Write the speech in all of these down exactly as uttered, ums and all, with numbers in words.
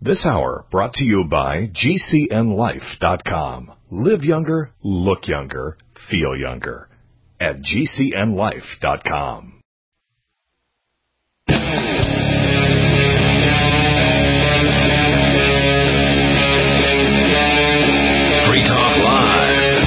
This hour brought to you by G C N life dot com. Live younger, look younger, feel younger at G C N life dot com. Free Talk Live.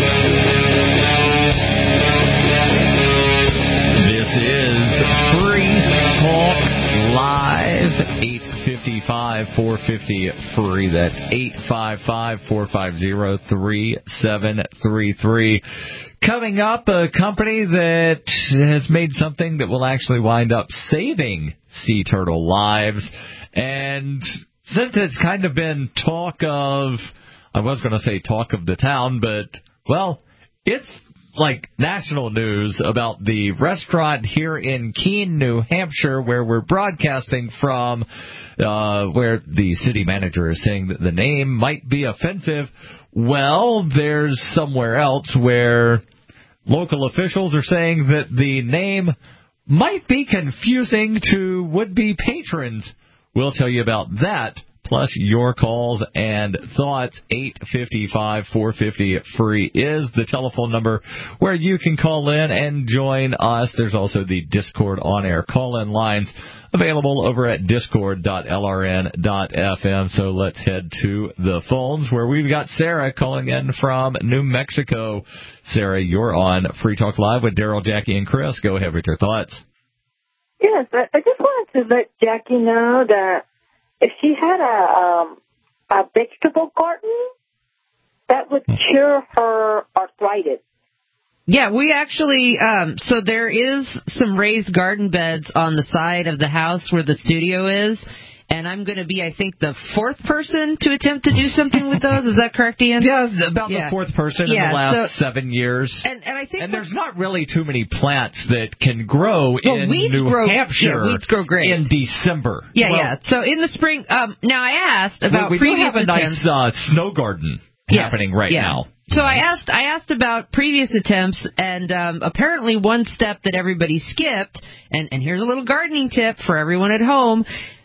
This is Free Talk Live. eight five five, four five zero, free. That's eight five five, four five zero, three seven three three. Coming up, a company that has made something that will actually wind up saving sea turtle lives. And since it's kind of been talk of, I was going to say talk of the town, but, well, it's like national news about the restaurant here in Keene, New Hampshire, where we're broadcasting from, uh, where the city manager is saying that the name might be offensive. Well, there's somewhere else where local officials are saying that the name might be confusing to would-be patrons. We'll tell you about that, plus your calls and thoughts. Eight five five, four five zero, free is the telephone number where you can call in and join us. There's also the Discord on-air call-in lines available over at discord dot L R N dot F M. So let's head to the phones where we've got Sarah calling in from New Mexico. Sarah, you're on Free Talk Live with Daryl, Jackie, and Chris. Go ahead with your thoughts. Yes, I just wanted to let Jackie know that if she had a um, a vegetable garden, that would cure her arthritis. Yeah, we actually, um, so there is some raised garden beds on the side of the house where the studio is, and I'm going to be, I think, the fourth person to attempt to do something with those. Is that correct, Ian? Yeah, about yeah. the fourth person yeah, in the last so, seven years. And, and I think and there's not really too many plants that can grow well, in weeds New grow, Hampshire yeah, weeds grow great. in December. Yeah, well, yeah. So in the spring, um, now I asked about we, we previous do have a attempts. nice uh, snow garden yes, happening right yeah. now. So I asked I asked about previous attempts, and um, apparently one step that everybody skipped, and, and here's a little gardening tip for everyone at home.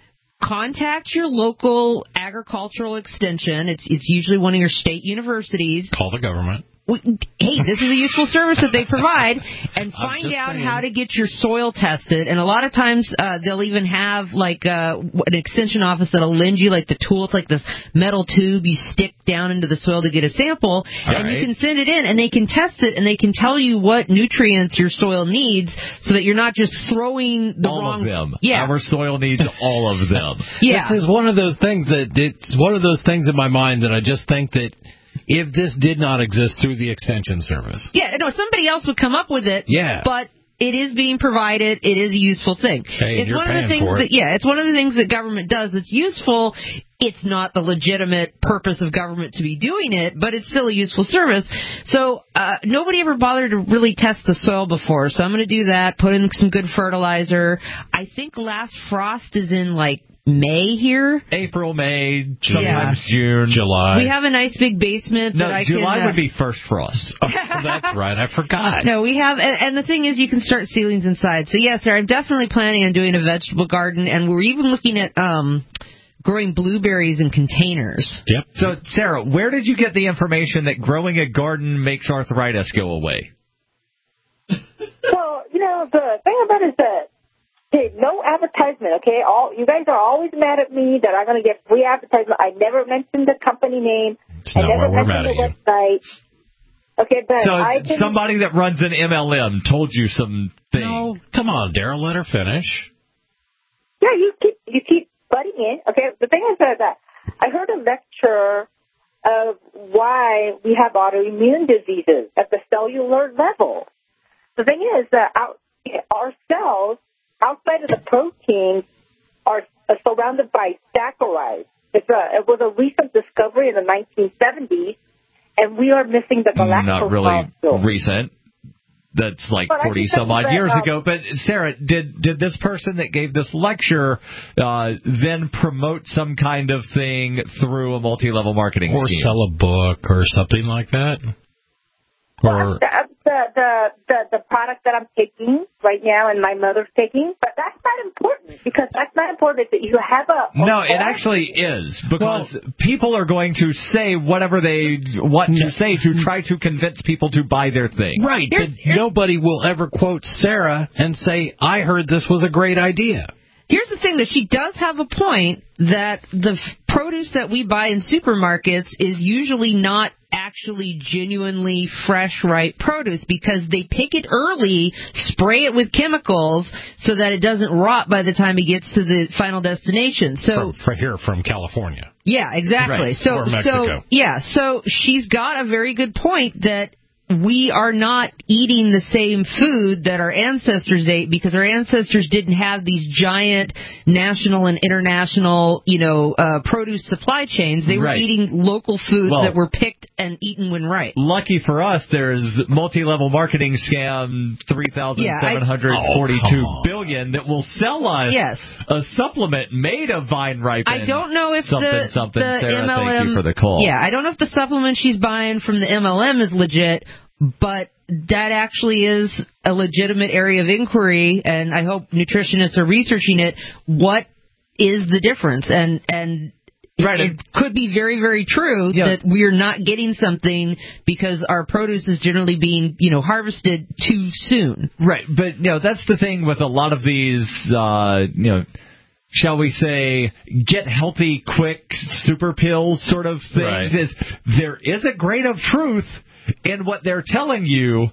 Contact your local agricultural extension. It's it's usually one of your state universities. Call the government. We, hey, this is a useful service that they provide, and find out saying. how to get your soil tested. And a lot of times uh, they'll even have like uh, an extension office that'll lend you like the tool. It's like this metal tube you stick down into the soil to get a sample, All and right. you can send it in, and they can test it, and they can tell you what nutrients your soil needs, so that you're not just throwing the all wrong. of them. Yeah, our soil needs all of them. Yeah, This is one of those things that it's one of those things in my mind that I just think that if this did not exist through the extension service. yeah. No, somebody else would come up with it. Yeah. but. It is being provided. It is a useful thing. Hey, it's you're one of the paying things for that it. yeah, it's one of the things that government does that's useful. It's not the legitimate purpose of government to be doing it, but it's still a useful service. So uh, nobody ever bothered to really test the soil before. So I'm going to do that. Put in some good fertilizer. I think last frost is in like May here. April, May, sometimes yeah. June, July. We have a nice big basement no, that I July can. Uh, would be first frost. Oh, that's right. I forgot. No, we have, and, and the thing is, you can start ceilings inside. So yes, sir, I'm definitely planning on doing a vegetable garden, and we're even looking at um, growing blueberries in containers. Yep. So, Sarah, where did you get the information that growing a garden makes arthritis go away? Well, you know, the thing about it is that, hey, no advertisement, okay? All you guys are always mad at me that I'm going to get free advertisement. I never mentioned the company name. It's I not never why we're mentioned mad the at you. website. Okay, but So I can... somebody that runs an M L M told you some things. No, come on, Daryl, let her finish. Yeah, you keep you keep butting in. Okay, the thing is that, that I heard a lecture of why we have autoimmune diseases at the cellular level. The thing is that our, our cells, outside of the proteins, are, are surrounded by saccharides. It's a, it was a recent discovery in the nineteen seventies, and we are missing the galactose Not really molecule. recent. That's like But I forty think some that's odd years um, ago. But Sarah, did did this person that gave this lecture uh, then promote some kind of thing through a multi-level marketing Or scheme? sell a book or something like that? Well, Or I'm, I'm the, the, the, the product that I'm taking right now and my mother's taking, but that's not important because that's not important if you have a... No, it actually is because well, people are going to say whatever they want to say to try to convince people to buy their thing. Right, here's, but here's, nobody will ever quote Sarah and say, I heard this was a great idea. Here's the thing, that she does have a point that the f- produce that we buy in supermarkets is usually not actually genuinely fresh, ripe produce because they pick it early, spray it with chemicals so that it doesn't rot by the time it gets to the final destination. So from, from here from California. Yeah, exactly. Right. So or Mexico. so yeah, so she's got a very good point that we are not eating the same food that our ancestors ate because our ancestors didn't have these giant national and international, you know, uh, produce supply chains. They were right. eating local foods well, that were picked and eaten when ripe. Lucky for us, there's multi-level marketing scam three thousand seven hundred forty-two yeah, billion that will sell us yes. a supplement made of vine ripened. I don't know if something, the, something, the Sarah, M L M, thank you for the call. Yeah, I don't know if the supplement she's buying from the M L M is legit, but that actually is a legitimate area of inquiry, and I hope nutritionists are researching it. What is the difference? And and right. it could be very, very true yeah. that we're not getting something because our produce is generally being, you know, harvested too soon. Right, but, you know, that's the thing with a lot of these, uh, you know, shall we say, get healthy quick super pills sort of things, right. is there is a grain of truth in what they're telling you,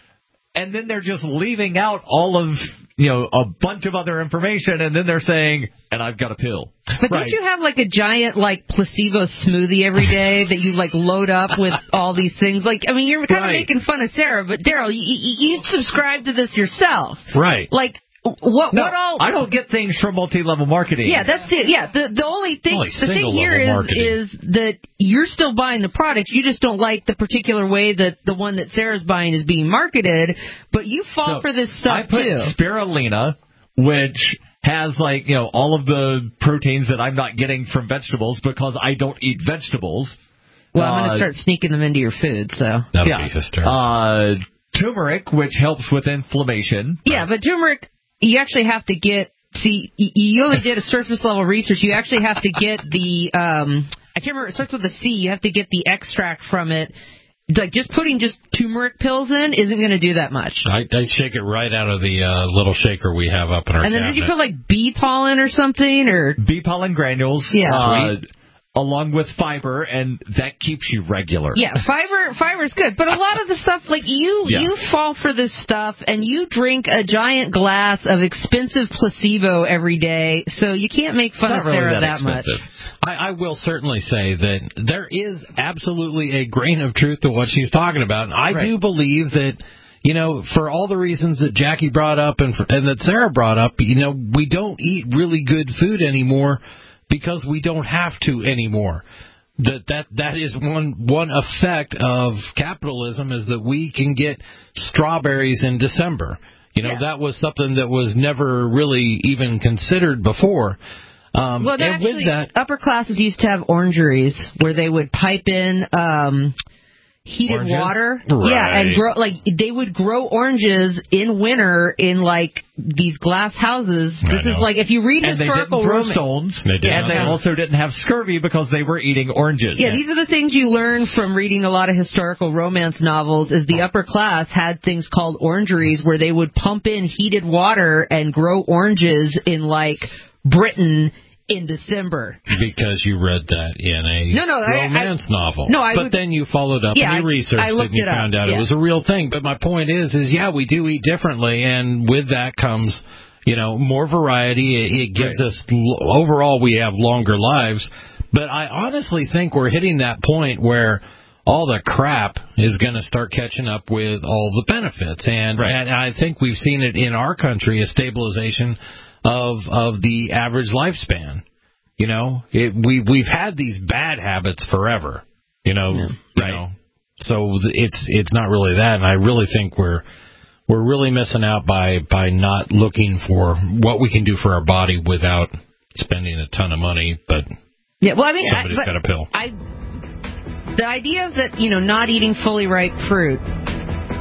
and then they're just leaving out all of, you know, a bunch of other information, and then they're saying, and I've got a pill. But right. don't you have, like, a giant, like, placebo smoothie every day that you, like, load up with all these things? Like, I mean, you're kind right. of making fun of Sarah, but, Daryl, you, you subscribe to this yourself. Right. Like, What no, what all? I don't get things from multi-level marketing. Yeah, that's the yeah. The the only thing only the thing here is marketing. is that you're still buying the product. You just don't like the particular way that the one that Sarah's buying is being marketed. But you fall so for this stuff I put too. Spirulina, which has like you know all of the proteins that I'm not getting from vegetables because I don't eat vegetables. Well, I'm going to uh, start sneaking them into your food. So that'll yeah. be hysterical. Uh, turmeric, which helps with inflammation. Yeah, but turmeric. You actually have to get, see, you only did a surface level research. You actually have to get the, um, I can't remember, it starts with a C. You have to get the extract from it. It's like just putting just turmeric pills in isn't going to do that much. I, I shake it right out of the uh, little shaker we have up in our And then cabinet. did you put like bee pollen or something? Or Bee pollen granules. Yeah. Uh, Sweet. Along with fiber, and that keeps you regular. Yeah, fiber fiber's good. But a lot of the stuff, like you yeah. you fall for this stuff, and you drink a giant glass of expensive placebo every day, so you can't make fun Not of really Sarah that, that much. I, I will certainly say that there is absolutely a grain of truth to what she's talking about. And I right. do believe that, you know, for all the reasons that Jackie brought up and, for, and that Sarah brought up, you know, we don't eat really good food anymore because we don't have to anymore. That that that is one one effect of capitalism is that we can get strawberries in December. You know, yeah. that was something that was never really even considered before. Um, well, and actually, with that, upper classes used to have orangeries where they would pipe in um, heated Oranges? water. Right. Yeah, and grow like they would grow oranges in winter in like these glass houses. This is like if you read and historical they didn't throw Roman, stones, they did and they not. also didn't have scurvy because they were eating oranges. Yeah, these are the things you learn from reading a lot of historical romance novels. Is the upper class had things called orangeries where they would pump in heated water and grow oranges in like Britain in December. Because you read that in a no, no, romance I, I, novel. No, I but would, then you followed up yeah, and you researched I, I it and you found up, out yeah. it was a real thing. But my point is, is yeah, we do eat differently, and with that comes, you know, more variety. It, it gives right. us, overall, we have longer lives. But I honestly think we're hitting that point where all the crap is going to start catching up with all the benefits. And, right. and I think we've seen it in our country, a stabilization of of the average lifespan. You know, it, we we've had these bad habits forever. You know, yeah, you right. know, so it's it's not really that, and I really think we're we're really missing out by by not looking for what we can do for our body without spending a ton of money. But yeah, well, I mean, somebody's I, got a pill. I, the idea of that, you know, not eating fully ripe fruit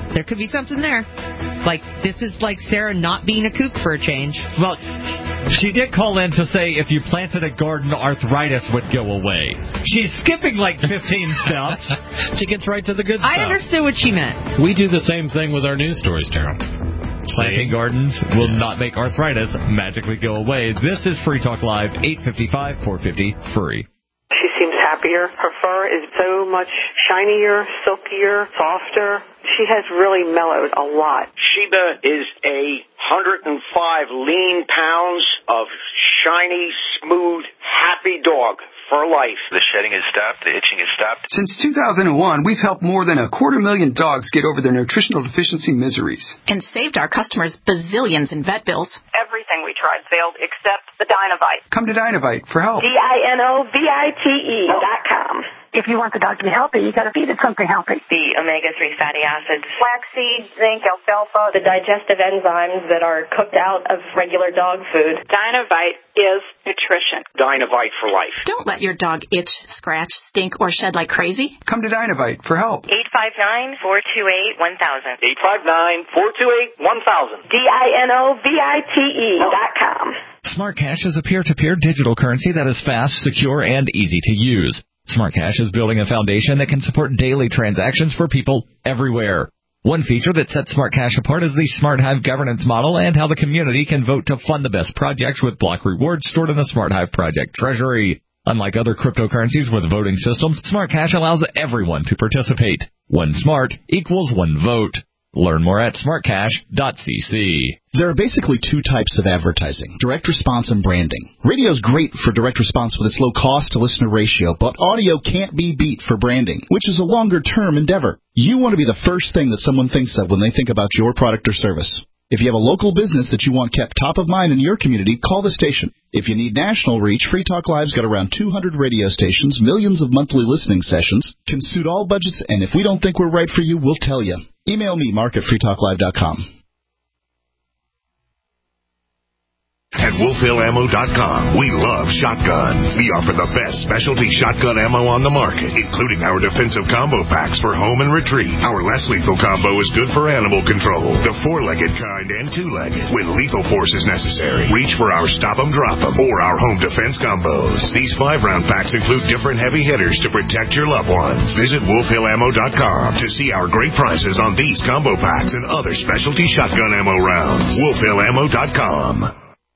there could be something there. Like, this is like Sarah not being a kook for a change. Well, she did call in to say if you planted a garden, arthritis would go away. She's skipping like fifteen steps. She gets right to the good stuff. I understood what she meant. We do the same thing with our news stories, Tara. Planting gardens will not make arthritis magically go away. This is Free Talk Live, eight five five, four five zero, free. She seems happier. Her fur is so much shinier, silkier, softer. She has really mellowed a lot. Sheba is a one hundred five lean pounds of shiny, smooth, happy dog for life. The shedding has stopped. The itching has stopped. Since two thousand one, we've helped more than a quarter million dogs get over their nutritional deficiency miseries. And saved our customers bazillions in vet bills. Everything we tried failed except the Dynovite. Come to Dynovite for help. D I N O V I T E dot com. If you want the dog to be healthy, you got to feed it something healthy. The omega three fatty acids, flaxseed, zinc, alfalfa, the digestive enzymes that are cooked out of regular dog food. Dynovite is nutrition. Dynovite for life. Don't let your dog itch, scratch, stink, or shed like crazy. Come to Dynovite for help. eight five nine, four two eight, one thousand. eight five nine, four two eight, one thousand. D I N O V I T E dot com. Smart Cash is a peer-to-peer digital currency that is fast, secure, and easy to use. Smart Cash is building a foundation that can support daily transactions for people everywhere. One feature that sets Smart Cash apart is the Smart Hive governance model and how the community can vote to fund the best projects with block rewards stored in the Smart Hive project treasury. Unlike other cryptocurrencies with voting systems, Smart Cash allows everyone to participate. One smart equals one vote. Learn more at smart cash dot c c. There are basically two types of advertising, direct response and branding. Radio is great for direct response with its low cost to listener ratio, but audio can't be beat for branding, which is a longer-term endeavor. You want to be the first thing that someone thinks of when they think about your product or service. If you have a local business that you want kept top of mind in your community, call the station. If you need national reach, Free Talk Live's got around two hundred radio stations, millions of monthly listening sessions, can suit all budgets, and if we don't think we're right for you, we'll tell you. Email me, mark at free talk live dot com. At wolf hill ammo dot com, we love shotguns. We offer the best specialty shotgun ammo on the market, including our defensive combo packs for home and retreat. Our less lethal combo is good for animal control, the four-legged kind and two-legged. When lethal force is necessary, reach for our stop 'em, drop 'em, or our home defense combos. These five-round packs include different heavy hitters to protect your loved ones. Visit wolf hill ammo dot com to see our great prices on these combo packs and other specialty shotgun ammo rounds. wolf hill ammo dot com.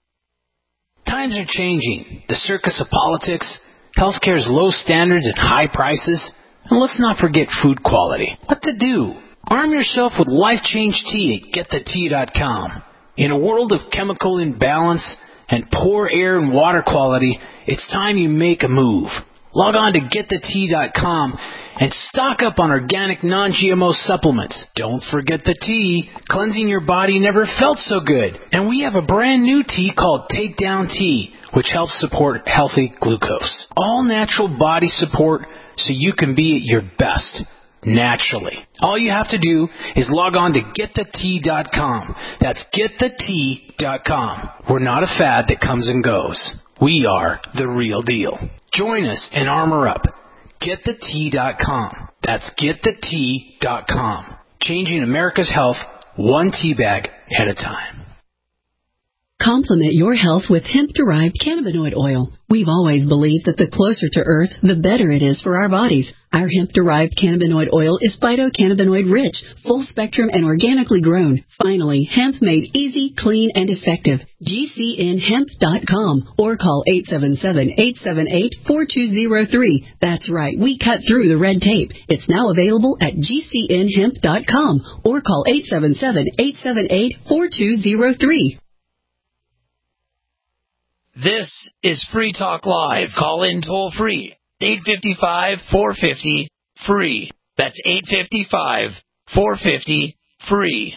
Times are changing. The circus of politics, healthcare's low standards and high prices, and let's not forget food quality. What to do? Arm yourself with Life Change Tea at get the tea dot com. In a world of chemical imbalance and poor air and water quality, it's time you make a move. Log on to get the tea dot com and stock up on organic non-G M O supplements. Don't forget the tea. Cleansing your body never felt so good. And we have a brand new tea called Takedown Tea, which helps support healthy glucose. All natural body support so you can be at your best naturally. All you have to do is log on to get the tea dot com. That's get the tea dot com. We're not a fad that comes and goes. We are the real deal. Join us and armor up. get the tea dot com. That's get the tea dot com. Changing America's health one tea bag at a time. Complement your health with hemp-derived cannabinoid oil. We've always believed that the closer to Earth, the better it is for our bodies. Our hemp-derived cannabinoid oil is phytocannabinoid-rich, full-spectrum, and organically grown. Finally, hemp made easy, clean, and effective. G C N hemp dot com or call eight seven seven, eight seven eight, four two zero three. That's right, we cut through the red tape. It's now available at G C N hemp dot com or call eight seven seven, eight seven eight, four two zero three. This is Free Talk Live. Call in toll free. eight five five, four five zero, free. That's eight five five, four five zero, free.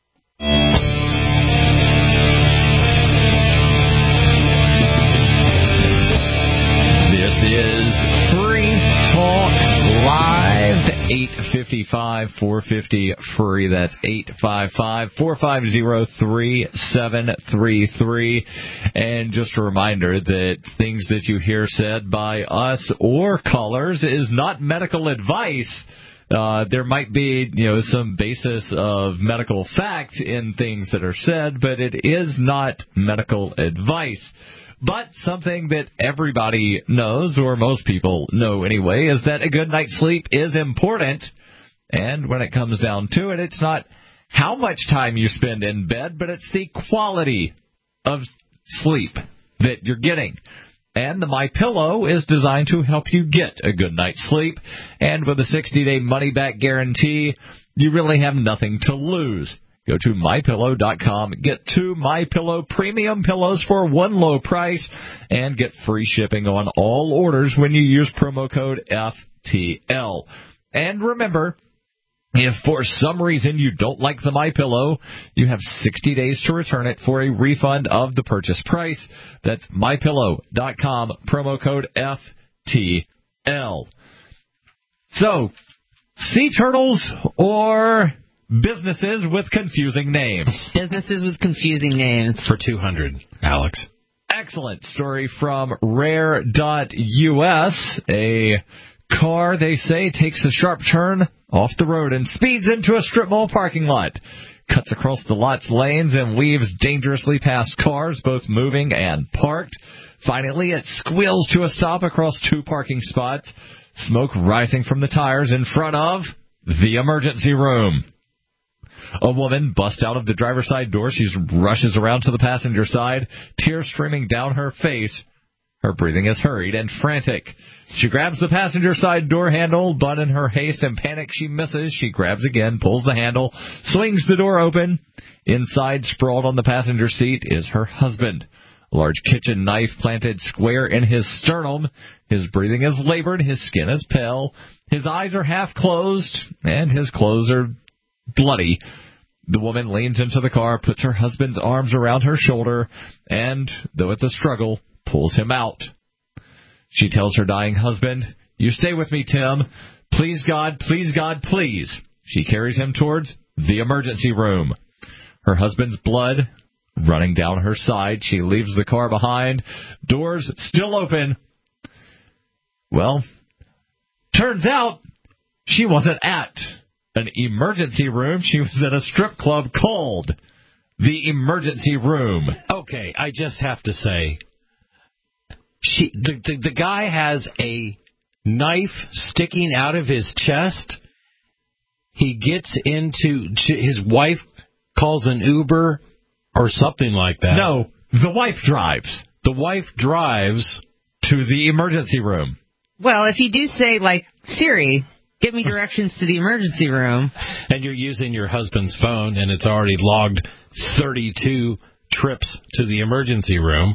This is Free Talk Live. eight five five, four five zero, free. That's eight five five, four five zero, three seven three three. And just a reminder that things that you hear said by us or callers is not medical advice. Uh, there might be, you know, some basis of medical fact in things that are said, but it is not medical advice. But something that everybody knows, or most people know anyway, is that a good night's sleep is important. And when it comes down to it, it's not how much time you spend in bed, but it's the quality of sleep that you're getting. And the MyPillow is designed to help you get a good night's sleep. And with a sixty-day money-back guarantee, you really have nothing to lose. Go to my pillow dot com, get two MyPillow premium pillows for one low price, and get free shipping on all orders when you use promo code F T L. And remember, if for some reason you don't like the MyPillow, you have sixty days to return it for a refund of the purchase price. That's my pillow dot com, promo code F T L. So, sea turtles or businesses with confusing names? Businesses with confusing names. For two hundred, Alex. Excellent story from rare dot U S. A car, they say, takes a sharp turn off the road and speeds into a strip mall parking lot. Cuts across the lot's lanes and weaves dangerously past cars, both moving and parked. Finally, it squeals to a stop across two parking spots. Smoke rising from the tires in front of the emergency room. A woman busts out of the driver's side door. She rushes around to the passenger side, tears streaming down her face. Her breathing is hurried and frantic. She grabs the passenger side door handle, but in her haste and panic she misses. She grabs again, pulls the handle, swings the door open. Inside, sprawled on the passenger seat, is her husband. A large kitchen knife planted square in his sternum. His breathing is labored, his skin is pale, his eyes are half closed, and his clothes are bloody. The woman leans into the car, puts her husband's arms around her shoulder, and, though it's a struggle, pulls him out. She tells her dying husband, "You stay with me, Tim. Please, God, please, God, please." She carries him towards the emergency room. Her husband's blood running down her side. She leaves the car behind. Doors still open. Well, turns out she wasn't at an emergency room. She was at a strip club called the Emergency Room. Okay, I just have to say, she the, the, the guy has a knife sticking out of his chest. He gets into, his wife calls an Uber or something like that. No, the wife drives. The wife drives to the emergency room. Well, if you do say, like, Siri, give me directions to the emergency room. And you're using your husband's phone, and it's already logged thirty-two trips to the emergency room.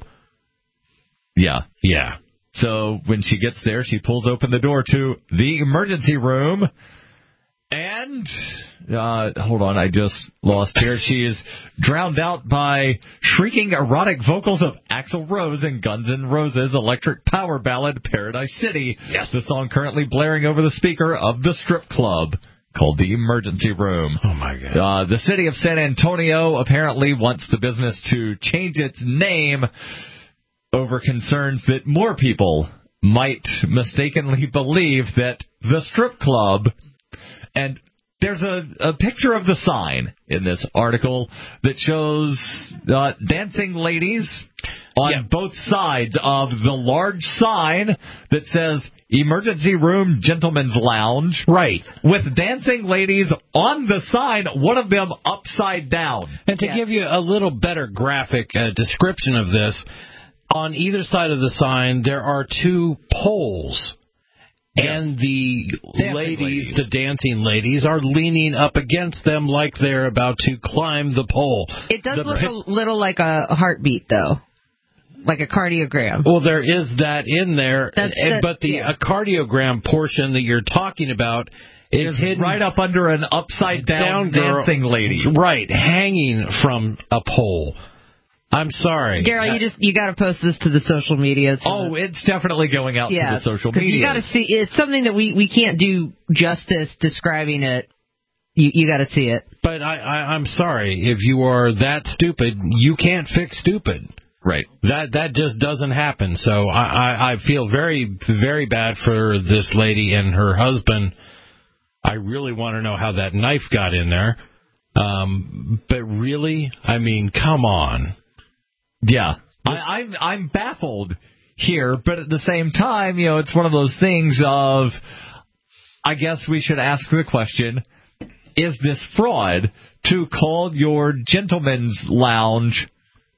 Yeah. Yeah. So when she gets there, she pulls open the door to the emergency room. And, uh, hold on, I just lost here. She is drowned out by shrieking erotic vocals of Axl Rose and Guns N' Roses' electric power ballad, Paradise City. Yes. The song currently blaring over the speaker of the strip club called the Emergency Room. Oh, my God. Uh, the city of San Antonio apparently wants the business to change its name over concerns that more people might mistakenly believe that the strip club... And there's a, a picture of the sign in this article that shows uh, dancing ladies on yeah. both sides of the large sign that says Emergency Room Gentlemen's Lounge. Right. With dancing ladies on the sign, one of them upside down. And to yeah. give you a little better graphic uh, description of this, on either side of the sign there are two poles. Yes. And the ladies, ladies, the dancing ladies, are leaning up against them like they're about to climb the pole. It does the look pic- a little like a heartbeat, though. Like a cardiogram. Well, there is that in there, That's and, the, but the yeah. a cardiogram portion that you're talking about is It's hidden right up under an upside down, down girl, dancing lady. Right, hanging from a pole. I'm sorry. Daryl, you just you got to post this to the social media. Oh, the, it's definitely going out yeah, to the social 'cause media. You got to see. It's something that we, we can't do justice describing it. You you got to see it. But I, I I'm sorry, if you are that stupid, you can't fix stupid. Right. That that just doesn't happen. So I, I, I feel very very bad for this lady and her husband. I really want to know how that knife got in there. Um, but really, I mean, come on. Yeah, I, I'm I'm baffled here, but at the same time, you know, it's one of those things of, I guess we should ask the question: is this fraud to call your gentleman's lounge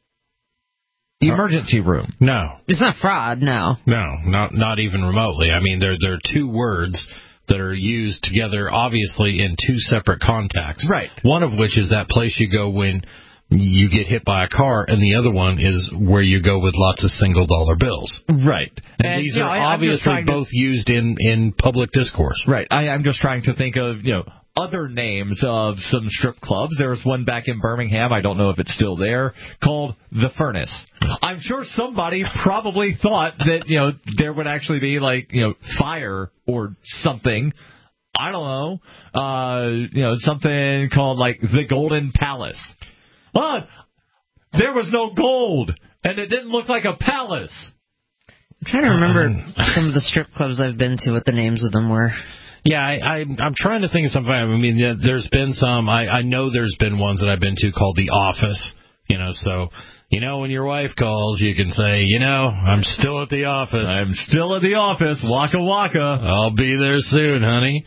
emergency room? No, it's not fraud. No, no, not not even remotely. I mean, there there are two words that are used together, obviously in two separate contexts. Right. One of which is that place you go when you get hit by a car, and the other one is where you go with lots of single dollar bills. Right. And, and these you are know, I, obviously both to, used in, in public discourse. Right. I, I'm just trying to think of, you know, other names of some strip clubs. There was one back in Birmingham, I don't know if it's still there, called The Furnace. I'm sure somebody probably thought that, you know, there would actually be, like, you know, fire or something. I don't know. Uh, you know, something called, like, The Golden Palace. Well, there was no gold, and it didn't look like a palace. I'm trying to remember some of the strip clubs I've been to, what the names of them were. Yeah, I, I, I'm trying to think of something. I mean, yeah, there's been some. I, I know there's been ones that I've been to called The Office. You know, so, you know, when your wife calls, you can say, you know, I'm still at the office. I'm still at the office. Waka waka. I'll be there soon, honey.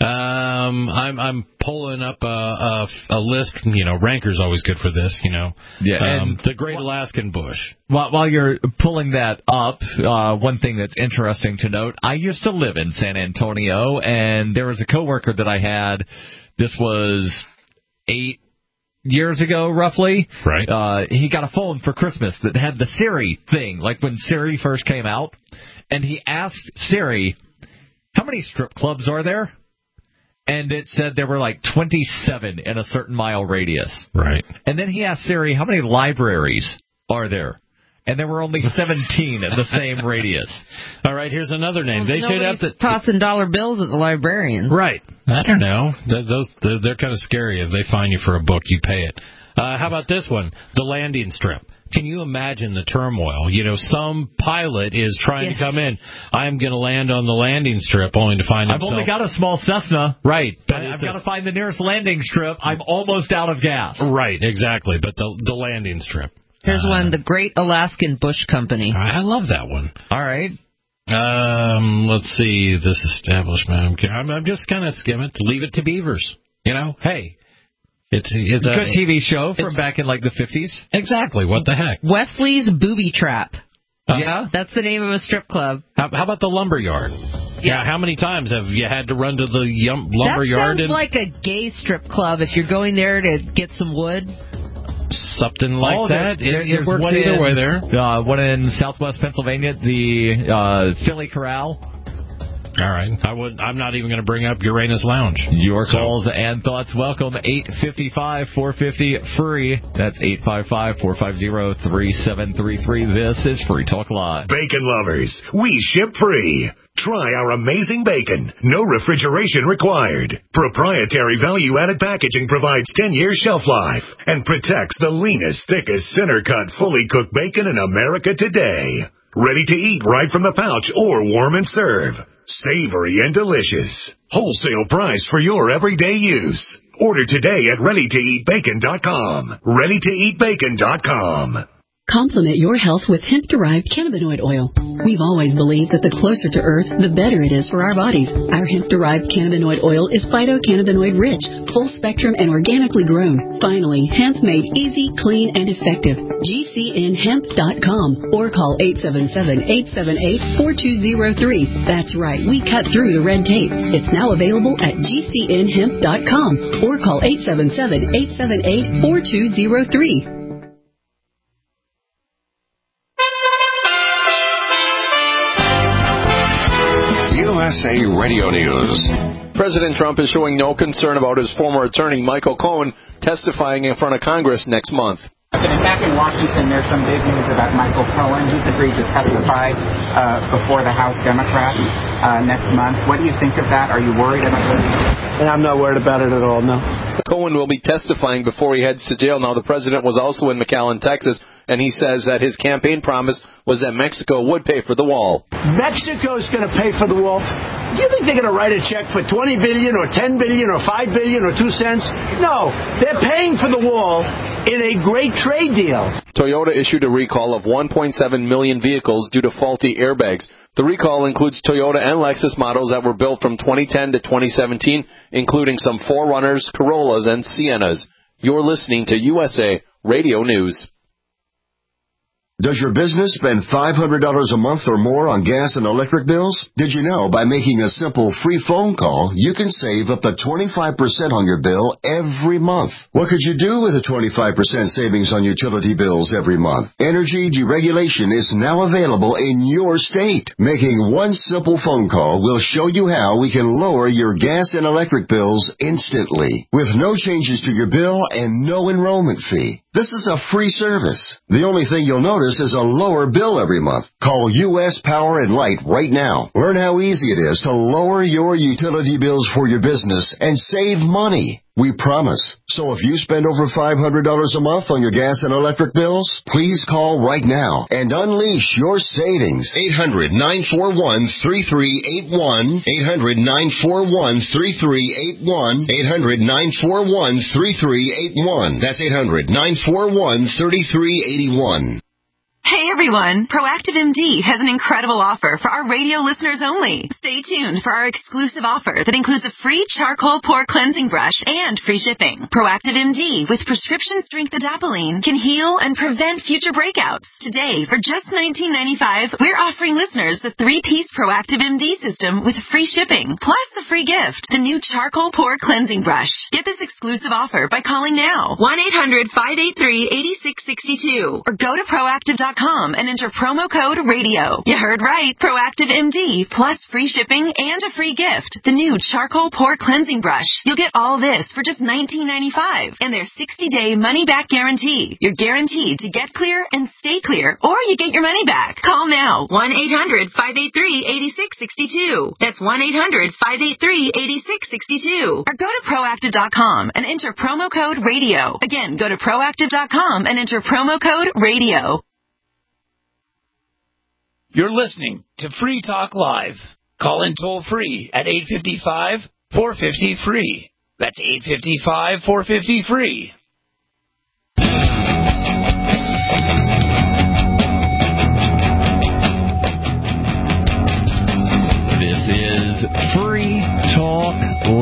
Um, I'm I'm pulling up a, a, a list. You know, Ranker's always good for this. You know, yeah. Um, and the Great Alaskan Bush. While, while you're pulling that up, uh, one thing that's interesting to note: I used to live in San Antonio, and there was a coworker that I had. This was eight years ago, roughly. Right. Uh, he got a phone for Christmas that had the Siri thing, like when Siri first came out, and he asked Siri, "How many strip clubs are there?" And it said there were like twenty-seven in a certain mile radius. Right. And then he asked Siri, how many libraries are there? And there were only seventeen in the same radius. All right, here's another name. Well, they should have to tossing dollar bills at the librarian. Right. I don't know. Those they're, they're kind of scary. If they fine you for a book, you pay it. Uh, how about this one? The landing strip. Can you imagine the turmoil? You know, some pilot is trying yes. to come in. I'm going to land on the landing strip, only to find I've himself. I've only got a small Cessna. Right. But I've got to find the nearest landing strip. I'm almost out of gas. Right, exactly. But the the landing strip. Here's uh, one, the Great Alaskan Bush Company. I love that one. All right. Um, let's see, this establishment. I'm, I'm just kind of skimming. Leave it to Beavers. You know, hey. It's it's a good a, T V show from back in like the fifties. Exactly. What the heck? Wesley's Booby Trap. Uh, yeah, that's the name of a strip club. How, how about the Lumberyard? Yeah. yeah. How many times have you had to run to the yum, Lumberyard? That sounds and... like a gay strip club. If you're going there to get some wood. Something like oh, that. There, it, it works either in, way there. Uh, one in Southwest Pennsylvania, the uh, Philly Corral. All right. I would, I'm not even going to bring up Uranus Lounge. Your so. calls and thoughts welcome. eight five five, four five zero, free. That's eight five five, four five zero, three seven three three. This is Free Talk Live. Bacon lovers, we ship free. Try our amazing bacon. No refrigeration required. Proprietary value-added packaging provides ten years shelf life and protects the leanest, thickest, center-cut, fully cooked bacon in America today. Ready to eat right from the pouch or warm and serve. Savory and delicious. Wholesale price for your everyday use. Order today at ready to eat bacon dot com. ready to eat bacon dot com. Complement your health with hemp-derived cannabinoid oil. We've always believed that the closer to Earth, the better it is for our bodies. Our hemp-derived cannabinoid oil is phytocannabinoid rich, full spectrum, and organically grown. Finally, hemp made easy, clean, and effective. G C N hemp dot com or call eight seven seven, eight seven eight, four two zero three. That's right, we cut through the red tape. It's now available at G C N hemp dot com or call eight seven seven, eight seven eight, four two zero three. U S A Radio News. President Trump is showing no concern about his former attorney, Michael Cohen, testifying in front of Congress next month. Back in Washington, there's some big news about Michael Cohen. He's agreed to testify uh, before the House Democrats uh, next month. What do you think of that? Are you worried about that? I'm not worried about it at all, no. Cohen will be testifying before he heads to jail. Now, the president was also in McAllen, Texas, and he says that his campaign promise was that Mexico would pay for the wall. Mexico's going to pay for the wall. Do you think they're going to write a check for twenty billion dollars or ten billion dollars or five billion dollars or two cents? No, they're paying for the wall in a great trade deal. Toyota issued a recall of one point seven million vehicles due to faulty airbags. The recall includes Toyota and Lexus models that were built from twenty ten to twenty seventeen, including some four runners, Corollas, and Siennas. You're listening to U S A Radio News. Does your business spend five hundred dollars a month or more on gas and electric bills? Did you know by making a simple free phone call, you can save up to twenty-five percent on your bill every month? What could you do with a twenty-five percent savings on utility bills every month? Energy deregulation is now available in your state. Making one simple phone call will show you how we can lower your gas and electric bills instantly, with no changes to your bill and no enrollment fee. This is a free service. The only thing you'll notice is a lower bill every month. Call U S Power and Light right now. Learn how easy it is to lower your utility bills for your business and save money. We promise. So if you spend over five hundred dollars a month on your gas and electric bills, please call right now and unleash your savings. eight hundred, nine four one, three three eight one. eight hundred, nine four one, three three eight one. eight hundred, nine four one, three three eight one. That's eight hundred, nine four one, three three eight one. Hey everyone, Proactive M D has an incredible offer for our radio listeners only. Stay tuned for our exclusive offer that includes a free charcoal pore cleansing brush and free shipping. Proactive M D with prescription strength adapalene can heal and prevent future breakouts. Today, for just nineteen ninety-five dollars, we're offering listeners the three-piece Proactive M D system with free shipping, plus the free gift, the new charcoal pore cleansing brush. Get this exclusive offer by calling now, one eight hundred, five eight three, eight six six two, or go to proactive dot com and enter promo code radio. You heard right. Proactive M D plus free shipping and a free gift. The new charcoal pore cleansing brush. You'll get all this for just nineteen ninety-five dollars and their sixty-day money-back guarantee. You're guaranteed to get clear and stay clear, or you get your money back. Call now. one eight hundred, five eight three, eight six six two. That's one eight hundred, five eight three, eight six six two. Or go to proactive dot com and enter promo code radio. Again, go to proactive dot com and enter promo code radio. You're listening to Free Talk Live. Call in toll free at eight five five, four five zero, free. That's eight five five, four five zero, free. This is Free Talk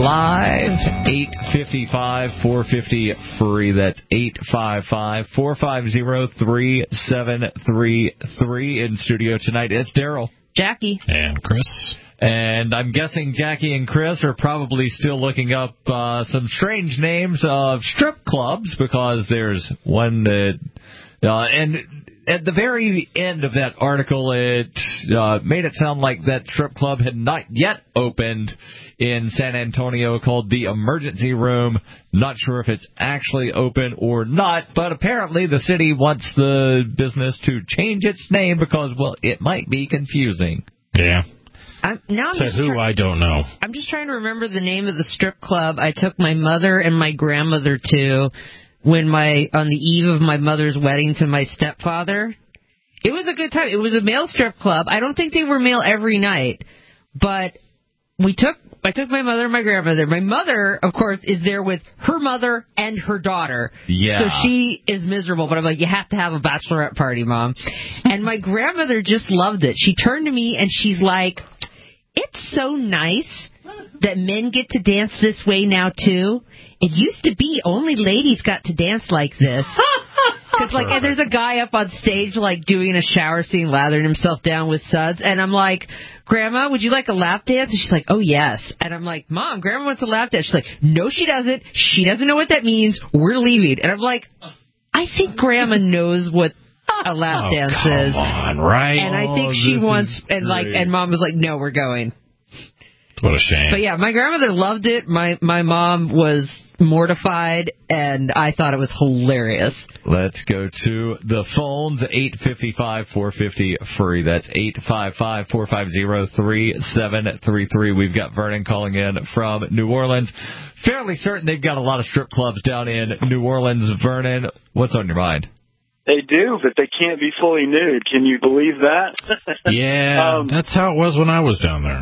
Live, eight five five, four five zero, free. That's eight five five, four five zero, three seven three three. In studio tonight, it's Daryl, Jackie, and Chris. And I'm guessing Jackie and Chris are probably still looking up uh, some strange names of strip clubs, because there's one that... Uh, and at the very end of that article, it uh, made it sound like that strip club had not yet opened in San Antonio, called the Emergency Room. Not sure if it's actually open or not, but apparently the city wants the business to change its name because, well, it might be confusing. Yeah. I'm, now I'm to who, try- I don't know. I'm just trying to remember the name of the strip club I took my mother and my grandmother to when my on the eve of my mother's wedding to my stepfather. It was a good time. It was a male strip club. I don't think they were male every night, but we took I took my mother and my grandmother. My mother, of course, is there with her mother and her daughter. Yeah. So she is miserable, but I'm like, you have to have a bachelorette party, Mom. And my grandmother just loved it. She turned to me and she's like, it's so nice that men get to dance this way now, too. It used to be only ladies got to dance like this. Because, like, and there's a guy up on stage, like, doing a shower scene, lathering himself down with suds. And I'm like, Grandma, would you like a lap dance? And she's like, oh, yes. And I'm like, Mom, Grandma wants a lap dance. She's like, no, she doesn't. She doesn't know what that means. We're leaving. And I'm like, I think Grandma knows what a lap oh, dance come is. on, right? And I think Oh, she this wants, is and like, great. and Mom was like, no, we're going. What a shame. But yeah, my grandmother loved it. My my mom was mortified, and I thought it was hilarious. Let's go to the phones, eight five five, four five zero, free. That's eight five five, four five zero, three seven three three. We've got Vernon calling in from New Orleans. Fairly certain they've got a lot of strip clubs down in New Orleans. Vernon, what's on your mind? They do, but they can't be fully nude. Can you believe that? Yeah, um, that's how it was when I was down there.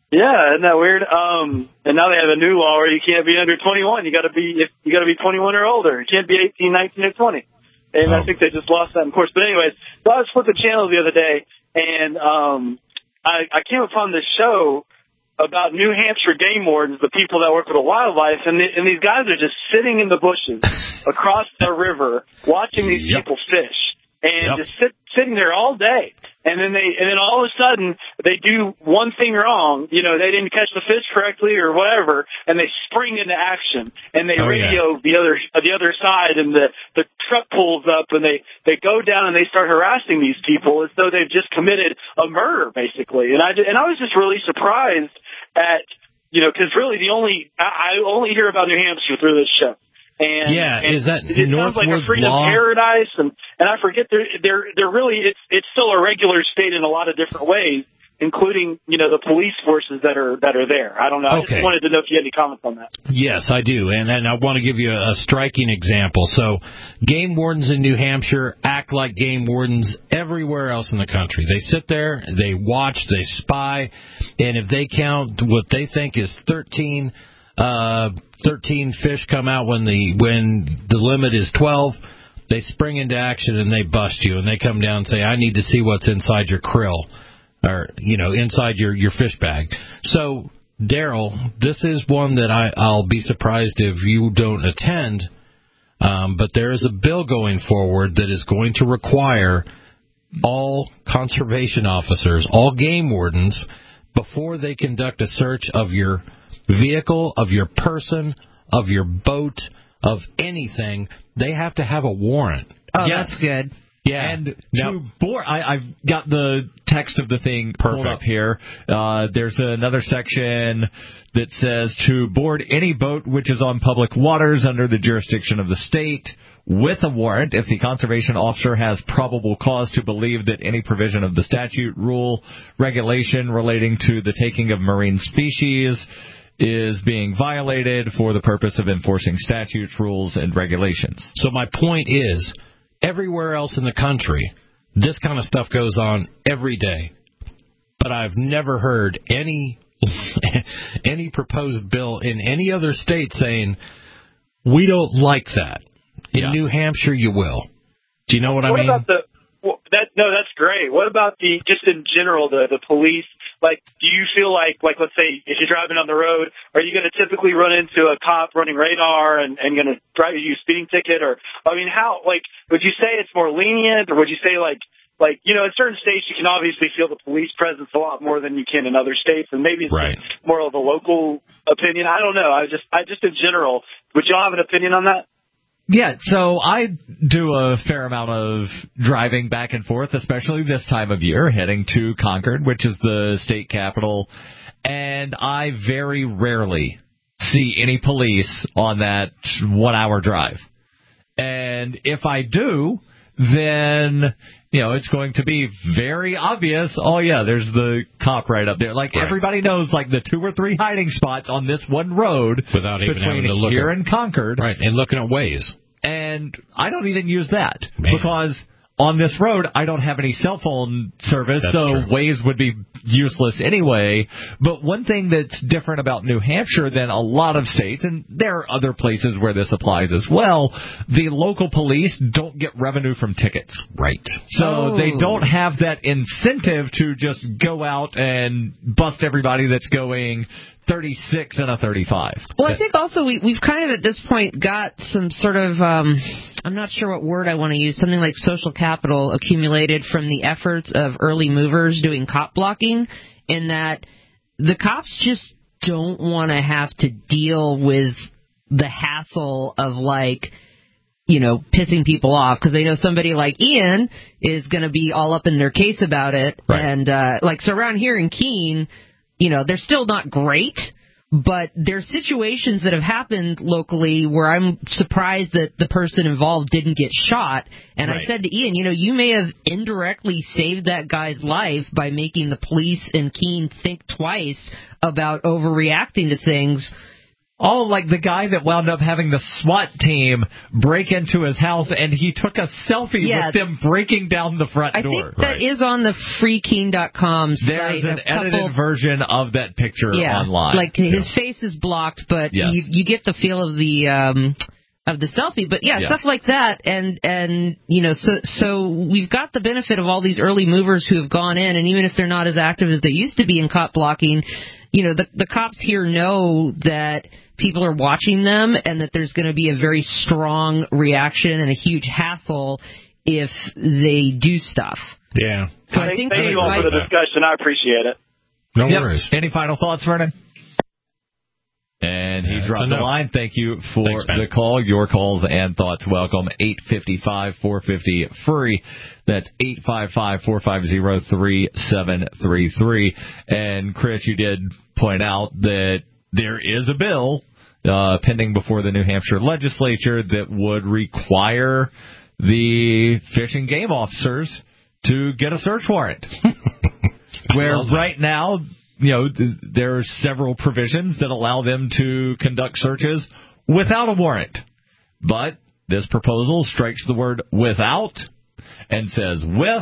Yeah, isn't that weird? Um, and now they have a new law where you can't be under twenty-one. You got to be if you got to be twenty-one or older. You can't be eighteen, nineteen, or twenty. And oh. I think they just lost that in course. But anyways, so I was flipping channels the other day, and um, I, I came upon this show about New Hampshire game wardens, the people that work with the wildlife, and, the, and these guys are just sitting in the bushes across the river watching these yep. people fish. And yep. just sit, sitting there all day. And then they, and then all of a sudden, they do one thing wrong. You know, they didn't catch the fish correctly or whatever, and they spring into action. And they oh, radio yeah. the other, the other side, and the, the truck pulls up, and they, they go down and they start harassing these people as though they've just committed a murder, basically. And I, and I was just really surprised at, you know, because really the only, I, I only hear about New Hampshire through this show. And, yeah, and is that it sounds like a freedom law? paradise, and, and I forget they're they're they're really it's it's still a regular state in a lot of different ways, including you know the police forces that are that are there. I don't know. Okay. I just wanted to know if you had any comments on that. Yes, I do, and and I want to give you a, a striking example. So, game wardens in New Hampshire act like game wardens everywhere else in the country. They sit there, they watch, they spy, and if they count what they think is thirteen. Uh, thirteen fish come out when the when the limit is twelve. They spring into action and they bust you, and they come down and say, "I need to see what's inside your krill, or you know, inside your your fish bag." So, Daryl, this is one that I I'll be surprised if you don't attend. Um, but there is a bill going forward that is going to require all conservation officers, all game wardens, before they conduct a search of your vehicle, of your person, of your boat, of anything, they have to have a warrant. Oh, yes. that's good. Yeah. And now, to board, I, I've got the text of the thing pulled up here. Uh, there's another section that says to board any boat which is on public waters under the jurisdiction of the state with a warrant if the conservation officer has probable cause to believe that any provision of the statute, rule, regulation relating to the taking of marine species is being violated for the purpose of enforcing statutes, rules, and regulations. So my point is, everywhere else in the country, this kind of stuff goes on every day. But I've never heard any any proposed bill in any other state saying, we don't like that. In yeah. New Hampshire, you will. Do you know what, what I mean? About the, well, that, no, that's great. What about the, just in general, the, the police? Like, do you feel like, like, let's say, if you're driving on the road, are you going to typically run into a cop running radar and, and going to drive you a speeding ticket? Or, I mean, how, like, would you say it's more lenient, or would you say, like, like, you know, in certain states you can obviously feel the police presence a lot more than you can in other states, and maybe it's right. more of a local opinion. I don't know. I just, I just in general, would y'all have an opinion on that? Yeah, so I do a fair amount of driving back and forth, especially this time of year, heading to Concord, which is the state capital, and I very rarely see any police on that one-hour drive. And if I do, then, you know, it's going to be very obvious, oh, yeah, there's the cop right up there. Like, right. everybody knows, like, the two or three hiding spots on this one road without even between having to look here at, and Concord. Right, and looking at Waze. And I don't even use that Man. because on this road, I don't have any cell phone service, that's so true. Waze would be useless anyway. But one thing that's different about New Hampshire than a lot of states, and there are other places where this applies as well, the local police don't get revenue from tickets. Right. So oh. they don't have that incentive to just go out and bust everybody that's going thirty-six and a thirty-five. Well, I think also we, we've kind of at this point got some sort of, um, I'm not sure what word I want to use, something like social capital accumulated from the efforts of early movers doing cop blocking, in that the cops just don't want to have to deal with the hassle of, like, you know, pissing people off, because they know somebody like Ian is going to be all up in their case about it. Right. And, uh, like, so around here in Keene, you know, they're still not great, but there's situations that have happened locally where I'm surprised that the person involved didn't get shot. And right. I said to Ian, you know, you may have indirectly saved that guy's life by making the police in Keene think twice about overreacting to things. Oh, like the guy that wound up having the SWAT team break into his house, and he took a selfie Yeah. with them breaking down the front I door. think that is on the free keen dot com site. There's an a couple, edited version of that picture yeah, online. Like his face is blocked, but Yes. you you get the feel of the um of the selfie. But yeah, Yeah. stuff like that, and and you know, so so we've got the benefit of all these early movers who have gone in, and even if they're not as active as they used to be in cop blocking, you know, the the cops here know that people are watching them, and that there's going to be a very strong reaction and a huge hassle if they do stuff. Yeah. So I Thank, think thank that you all might- for the discussion. I appreciate it. No Yep. worries. Any final thoughts, Vernon? And he Yeah, dropped it's a the no. line. Thank you for Thanks, man. the call. Your calls and thoughts welcome. eight five five, four five zero, free. That's eight five five, four five zero, three seven three three. And, Chris, you did point out that there is a bill uh, pending before the New Hampshire legislature that would require the Fish and Game officers to get a search warrant. Where right now, you know, th- there are several provisions that allow them to conduct searches without a warrant. But this proposal strikes the word without and says with,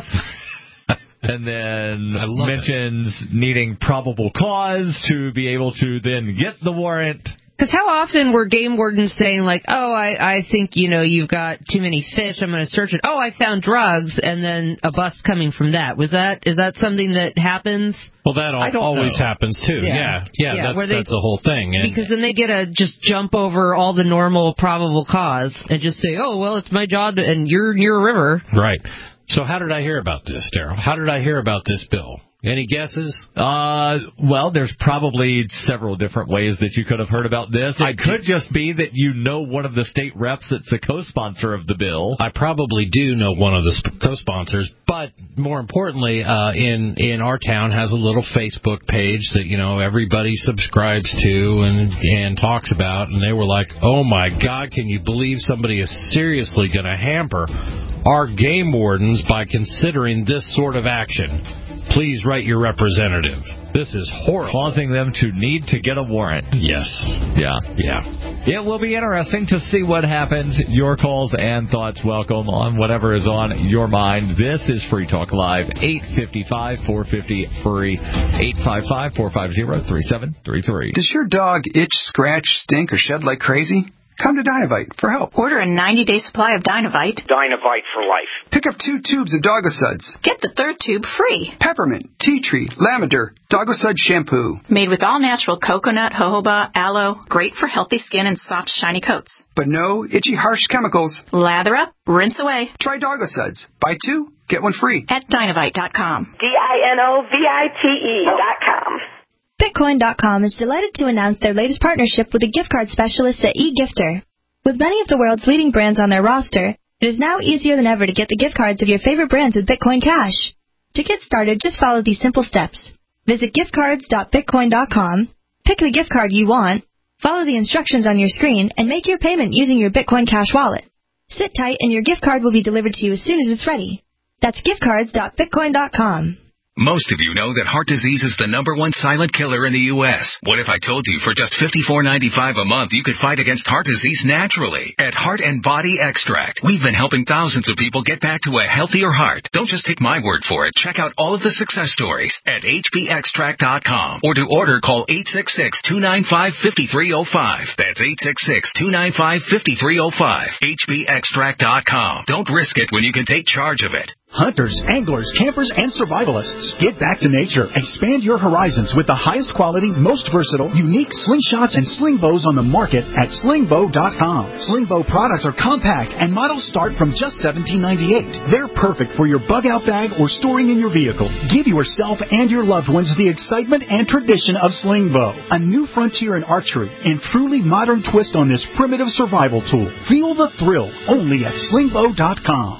and then mentions it. needing probable cause to be able to then get the warrant. Because how often were game wardens saying, like, oh, I, I think, you know, you've got too many fish, I'm going to search it. Oh, I found drugs, and then a bust coming from that. Was that, is that something that happens? Well, that I don't always know. happens, too. Yeah. Yeah, yeah, Yeah, that's, where they- that's the whole thing. And Because then they get to just jump over all the normal probable cause and just say, oh, well, it's my job, to, and you're near a river. Right. So how did I hear about this, Daryl? How did I hear about this bill? Any guesses? Uh, well, there's probably several different ways that you could have heard about this. It I could did- just be that you know one of the state reps that's a co-sponsor of the bill. I probably do know one of the sp- co-sponsors, but more importantly, uh, in in our town has a little Facebook page that you know everybody subscribes to and and talks about, and they were like, "Oh my God, can you believe somebody is seriously going to hamper our game wardens by considering this sort of action? Please write your representative. This is horrible." Causing them to need to get a warrant. Yes. Yeah. Yeah. It will be interesting to see what happens. Your calls and thoughts welcome on whatever is on your mind. This is Free Talk Live, eight five five, four five zero, free, eight five five, four five zero, three seven three three. Does your dog itch, scratch, stink, or shed like crazy? Come to Dynovite for help. Order a ninety-day supply of Dynovite. Dynovite for life. Pick up two tubes of Dogosuds. Get the third tube free. Peppermint, tea tree, lavender, Dogosud shampoo. Made with all-natural coconut, jojoba, aloe. Great for healthy skin and soft, shiny coats. But no itchy, harsh chemicals. Lather up, rinse away. Try Dogosuds. Buy two, get one free. At Dynovite dot com. D I N O V I T E dot com. Bitcoin dot com is delighted to announce their latest partnership with the gift card specialists at eGifter. With many of the world's leading brands on their roster, it is now easier than ever to get the gift cards of your favorite brands with Bitcoin Cash. To get started, just follow these simple steps. Visit gift cards dot bitcoin dot com, pick the gift card you want, follow the instructions on your screen, and make your payment using your Bitcoin Cash wallet. Sit tight and your gift card will be delivered to you as soon as it's ready. That's gift cards dot bitcoin dot com. Most of you know that heart disease is the number one silent killer in the U S What if I told you for just fifty-four ninety-five a month you could fight against heart disease naturally? At Heart and Body Extract, we've been helping thousands of people get back to a healthier heart. Don't just take my word for it. Check out all of the success stories at H B extract dot com. Or to order, call eight six six, two nine five, five three zero five. That's eight six six, two nine five, five three zero five. H B extract dot com. Don't risk it when you can take charge of it. Hunters, anglers, campers, and survivalists, get back to nature. Expand your horizons with the highest quality, most versatile, unique slingshots and sling bows on the market at sling bow dot com. Sling bow products are compact and models start from just seventeen ninety-eight. They're perfect for your bug out bag or storing in your vehicle. Give yourself and your loved ones the excitement and tradition of sling bow, a new frontier in archery and truly modern twist on this primitive survival tool. Feel the thrill only at sling bow dot com.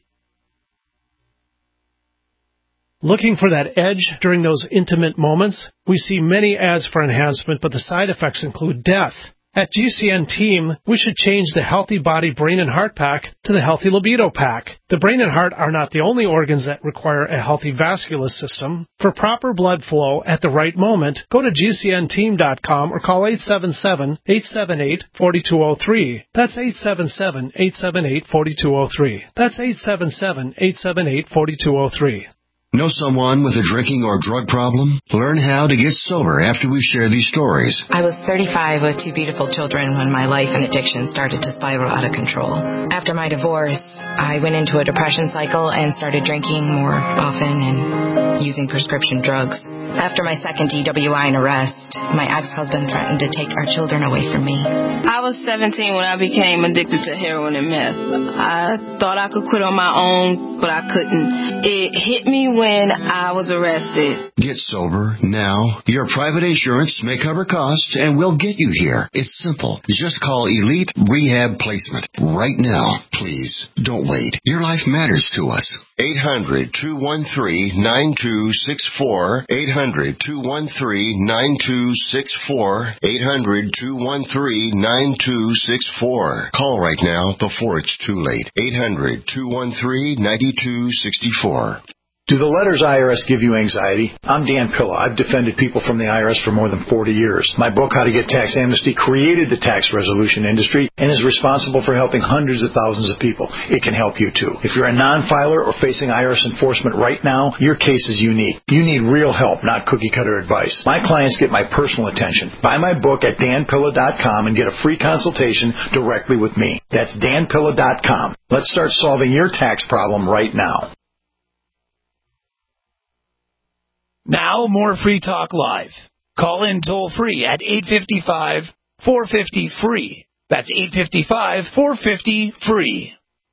Looking for that edge during those intimate moments? We see many ads for enhancement, but the side effects include death. At G C N Team, we should change the Healthy Body, Brain, and Heart Pack to the Healthy Libido Pack. The brain and heart are not the only organs that require a healthy vascular system. For proper blood flow at the right moment, go to G C N team dot com or call eight seven seven, eight seven eight, four two zero three. That's eight seven seven, eight seven eight, four two zero three. That's eight seven seven, eight seven eight, four two zero three. Know someone with a drinking or drug problem? Learn how to get sober after we share these stories. I was thirty-five with two beautiful children when my life and addiction started to spiral out of control. After my divorce, I went into a depression cycle and started drinking more often and using prescription drugs. After my second D W I and arrest, my ex-husband threatened to take our children away from me. I was seventeen when I became addicted to heroin and meth. I thought I could quit on my own, but I couldn't. It hit me when I was arrested. Get sober now. Your private insurance may cover costs and we'll get you here. It's simple. Just call Elite Rehab Placement right now. Please, don't wait. Your life matters to us. eight hundred, two one three, nine two six four. eight hundred, two one three, nine two six four. eight hundred, two one three, nine two six four. Call right now before it's too late. eight hundred, two one three, nine two six four. Do the letters I R S give you anxiety? I'm Dan Pilla. I've defended people from the I R S for more than forty years. My book, How to Get Tax Amnesty, created the tax resolution industry and is responsible for helping hundreds of thousands of people. It can help you, too. If you're a non-filer or facing I R S enforcement right now, your case is unique. You need real help, not cookie-cutter advice. My clients get my personal attention. Buy my book at dan pilla dot com and get a free consultation directly with me. That's dan pilla dot com. Let's start solving your tax problem right now. Now, more Free Talk Live. Call in toll-free at eight five five, four five zero, free. That's eight five five, four five zero, free.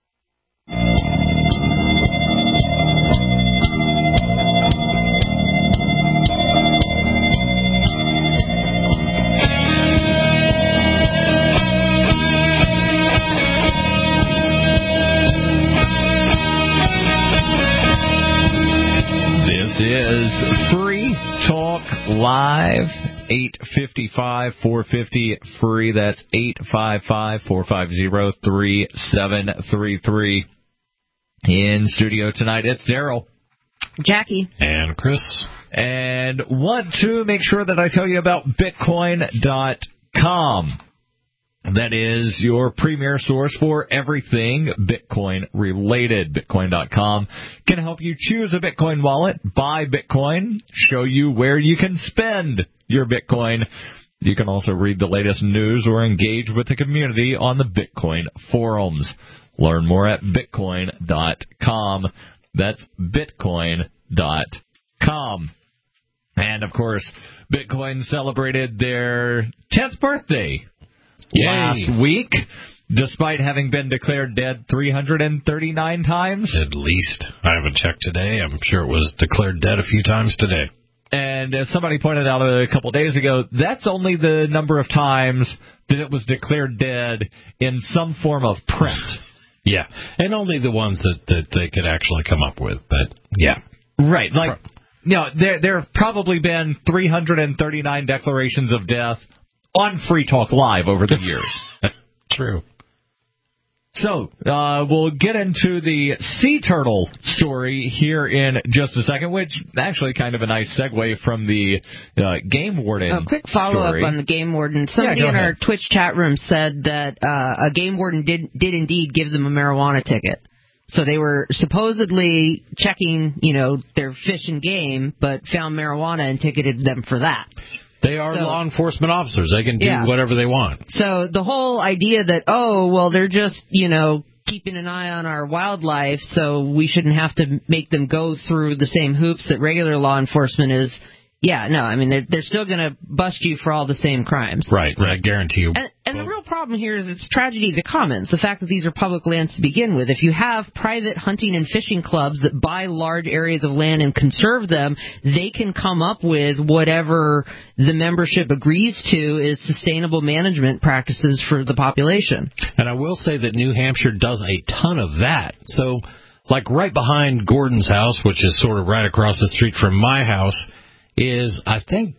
Is Free Talk Live, eight five five, four five zero, free. That's eight five five, four five zero, three seven three three. In studio tonight, it's Daryl, Jackie, and Chris. And want to make sure that I tell you about Bitcoin dot com. That is your premier source for everything Bitcoin related. Bitcoin dot com can help you choose a Bitcoin wallet, buy Bitcoin, show you where you can spend your Bitcoin. You can also read the latest news or engage with the community on the Bitcoin forums. Learn more at Bitcoin dot com. That's Bitcoin dot com. And, of course, Bitcoin celebrated their tenth birthday last Yay. week, despite having been declared dead three hundred thirty-nine times. At least. I haven't checked today. I'm sure it was declared dead a few times today. And as somebody pointed out a couple days ago, that's only the number of times that it was declared dead in some form of print. Yeah, and only the ones that, that they could actually come up with, but yeah. Right, like, you know, there, there have probably been three hundred thirty-nine declarations of death on Free Talk Live over the years. True. So, uh, we'll get into the sea turtle story here in just a second, which actually kind of a nice segue from the uh, game warden A quick follow-up story. on the game warden. Somebody yeah, in ahead. our Twitch chat room said that uh, a game warden did, did indeed give them a marijuana ticket. So they were supposedly checking, you know, their fish and game, but found marijuana and ticketed them for that. They are so, law enforcement officers. They can do yeah. whatever they want. So the whole idea that, oh, well, they're just, you know, keeping an eye on our wildlife, so we shouldn't have to make them go through the same hoops that regular law enforcement is, yeah, no, I mean, they're, they're still going to bust you for all the same crimes. Right, right, I guarantee you. And, and the real problem here is it's tragedy of the commons, the fact that these are public lands to begin with. If you have private hunting and fishing clubs that buy large areas of land and conserve them, they can come up with whatever the membership agrees to is sustainable management practices for the population. And I will say that New Hampshire does a ton of that. So, like right behind Gordon's house, which is sort of right across the street from my house, is, I think,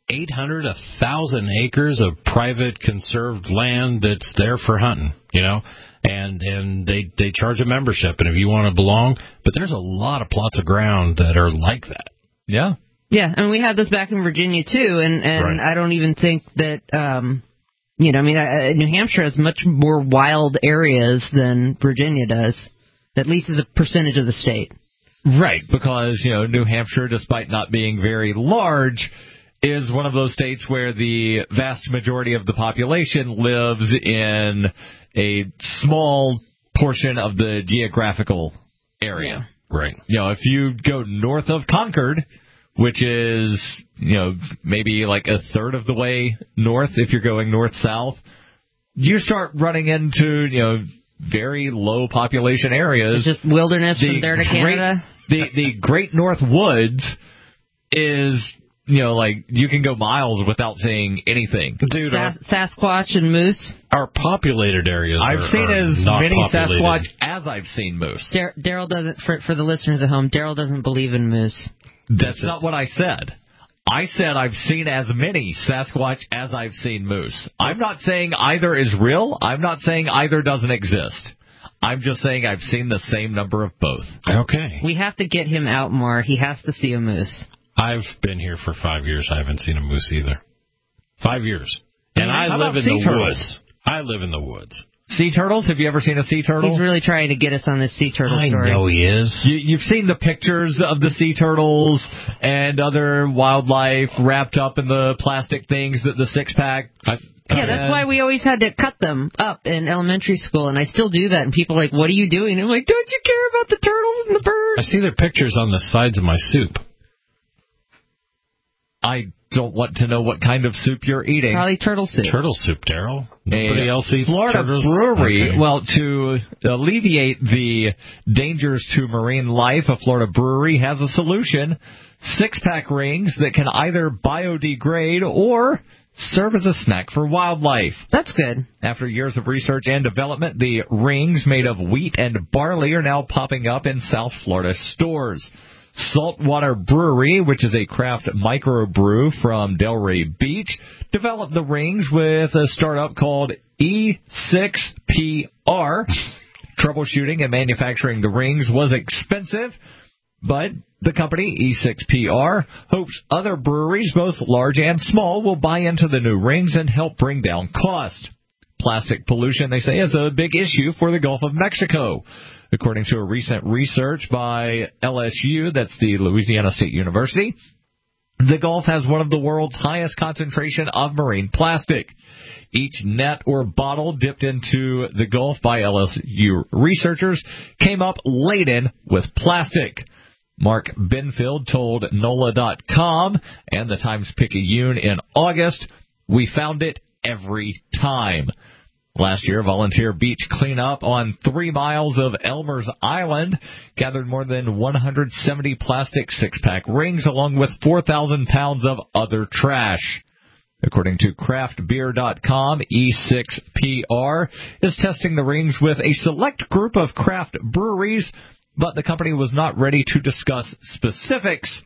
eight hundred, one thousand acres of private conserved land that's there for hunting, you know, and and they they charge a membership, and if you want to belong, but there's a lot of plots of ground that are like that. Yeah. Yeah, and we had this back in Virginia, too, and, and Right. I don't even think that, um, you know, I mean, I, New Hampshire has much more wild areas than Virginia does, at least as a percentage of the state. Right, because, you know, New Hampshire, despite not being very large, is one of those states where the vast majority of the population lives in a small portion of the geographical area. Right. You know, if you go north of Concord, which is, you know, maybe like a third of the way north if you're going north-south, you start running into, you know, very low population areas. It's just wilderness the from there to great, Canada. The, the Great North Woods is, you know, like, you can go miles without seeing anything. Dude, Sas- Sasquatch and moose. Our populated areas I've are, seen are as not many populated. Sasquatch as I've seen moose. Dar- Daryl doesn't, for, for the listeners at home, Daryl doesn't believe in moose. That's not what I said. I said I've seen as many Sasquatch as I've seen moose. I'm not saying either is real. I'm not saying either doesn't exist. I'm just saying I've seen the same number of both. Okay. We have to get him out more. He has to see a moose. I've been here for five years. I haven't seen a moose either. Five years. And I How live about in sea the turtles? woods. I live in the woods. Sea turtles? Have you ever seen a sea turtle? He's really trying to get us on this sea turtle I story. know he is. You, you've seen the pictures of the sea turtles and other wildlife wrapped up in the plastic things that the six-pack... Yeah, that's why we always had to cut them up in elementary school, and I still do that. And people are like, what are you doing? And I'm like, don't you care about the turtles and the birds? I see their pictures on the sides of my soup. I don't want to know what kind of soup you're eating. Probably turtle soup. Turtle soup, Daryl. Nobody A else eats Florida turtles? brewery, Okay. well, to alleviate the dangers to marine life, a Florida brewery has a solution. Six-pack rings that can either biodegrade or serve as a snack for wildlife. That's good. After years of research and development, the rings made of wheat and barley are now popping up in South Florida stores. Saltwater Brewery, which is a craft microbrew from Delray Beach, developed the rings with a startup called E six P R. Troubleshooting and manufacturing the rings was expensive, but the company, E six P R, hopes other breweries, both large and small, will buy into the new rings and help bring down cost. Plastic pollution, they say, is a big issue for the Gulf of Mexico. According to a recent research by L S U, that's the Louisiana State University, the Gulf has one of the world's highest concentration of marine plastic. Each net or bottle dipped into the Gulf by L S U researchers came up laden with plastic. Mark Benfield told N O L A dot com and the Times-Picayune in August, "We found it every time." Last year, volunteer beach cleanup on three miles of Elmer's Island gathered more than one hundred seventy plastic six-pack rings along with four thousand pounds of other trash. According to craft beer dot com, E six P R is testing the rings with a select group of craft breweries, but the company was not ready to discuss specifics.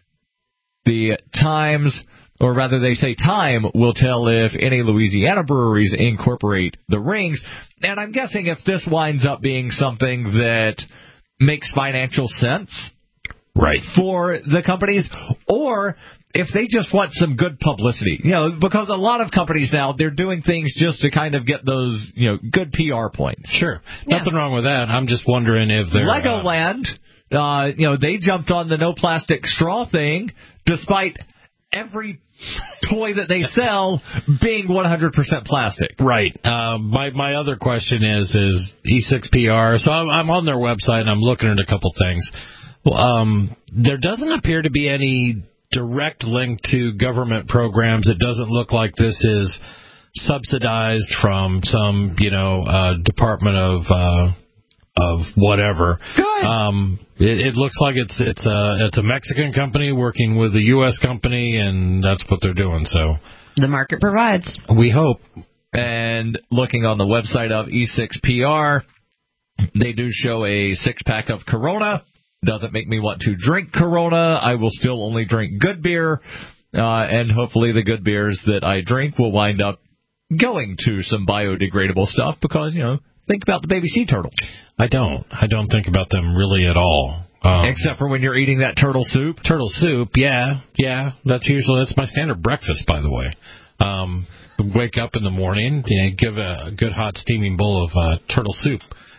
The Times, or rather they say Time, will tell if any Louisiana breweries incorporate the rings. And I'm guessing if this winds up being something that makes financial sense right for the companies, or if they just want some good publicity, you know, because a lot of companies now, they're doing things just to kind of get those, you know, good P R points. Sure. Yeah. Nothing wrong with that. I'm just wondering if they're... Legoland, uh, uh, you know, they jumped on the no plastic straw thing, despite every toy that they sell being one hundred percent plastic. Right. Uh, my my other question is, is E six P R, so I'm, I'm on their website and I'm looking at a couple things. Well, um, there doesn't appear to be any direct link to government programs. It doesn't look like this is subsidized from some, you know, uh, Department of uh, of whatever. Good. Um, it, it looks like it's it's a it's a Mexican company working with a U S company, and that's what they're doing. So the market provides. We hope. And looking on the website of E six P R, they do show a six pack of Corona. Doesn't make me want to drink Corona. I will still only drink good beer. uh, and hopefully the good beers that I drink will wind up going to some biodegradable stuff because, you know, think about the baby sea turtle. I don't. I don't think about them really at all. Um, Except for when you're eating that turtle soup. Turtle soup, yeah, yeah. That's usually that's my standard breakfast, by the way. Um, wake up in the morning, you know, give a good hot steaming bowl of uh, turtle soup.